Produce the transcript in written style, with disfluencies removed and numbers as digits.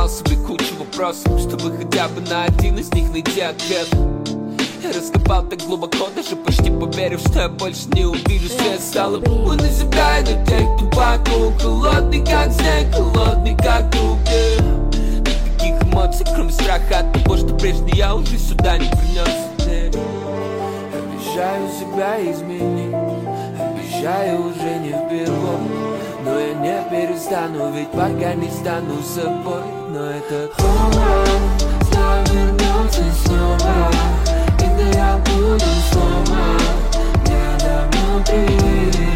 задал себе кучу вопросов, чтобы хотя бы на один из них найти ответ. Я раскопал так глубоко, даже почти поверив, что я больше не увижу свет. Стало похуй на себя и на тех, кто вокруг. Холодный как снег, холодный как уголь. Никаких эмоций, кроме страха от того, что прежде я уже сюда не принес. Обещаю себя изменить, обещаю уже не впервой. Но я не перестану, ведь пока не стану собой. Но этот туман снова вернется снова. Когда я буду сломан где-то внутри.